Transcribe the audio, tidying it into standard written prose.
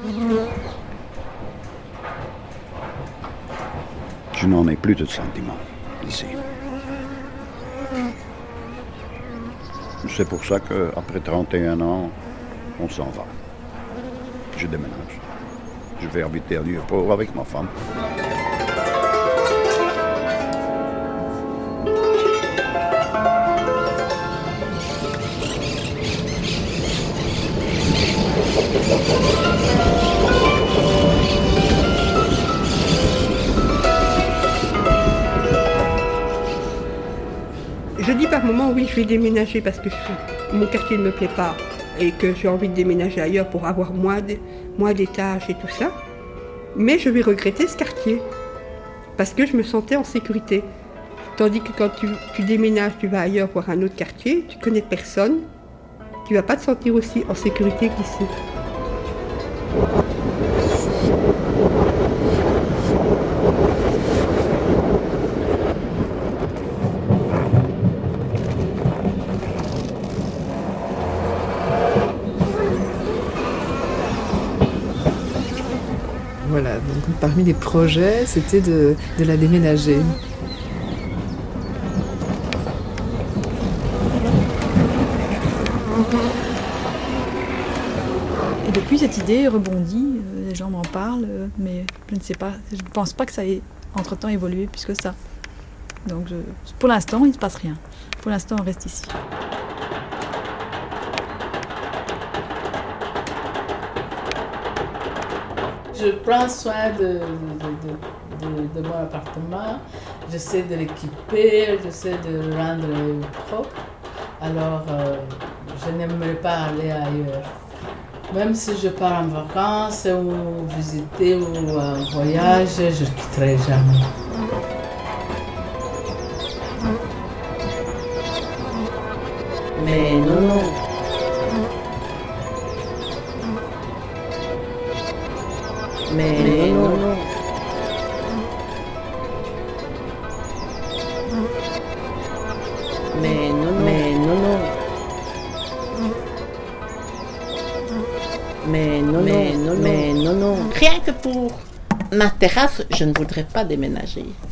Je n'en ai plus de sentiments ici. C'est pour ça qu'après 31 ans, on s'en va. Je déménage. Je vais habiter à Nieuwpoort avec ma femme. Je dis par moment, oui, je vais déménager parce que mon quartier ne me plaît pas et que j'ai envie de déménager ailleurs pour avoir moins d'étages et tout ça. Mais je vais regretter ce quartier parce que je me sentais en sécurité. Tandis que quand tu déménages, tu vas ailleurs voir un autre quartier, tu connais personne, tu ne vas pas te sentir aussi en sécurité qu'ici. Voilà, donc parmi les projets, c'était de la déménager. Et depuis, cette idée rebondit, les gens m'en parlent, mais je ne sais pas, je ne pense pas que ça ait entre-temps évolué plus que ça. Donc pour l'instant, il ne se passe rien. Pour l'instant, on reste ici. Je prends soin de mon appartement, j'essaie de l'équiper, j'essaie de le rendre propre. Alors, je n'aimerais pas aller ailleurs. Même si je pars en vacances ou visiter ou en voyage, je ne quitterai jamais. Mais non. Mais non. Mais non. Rien que pour ma terrasse, je ne voudrais pas déménager.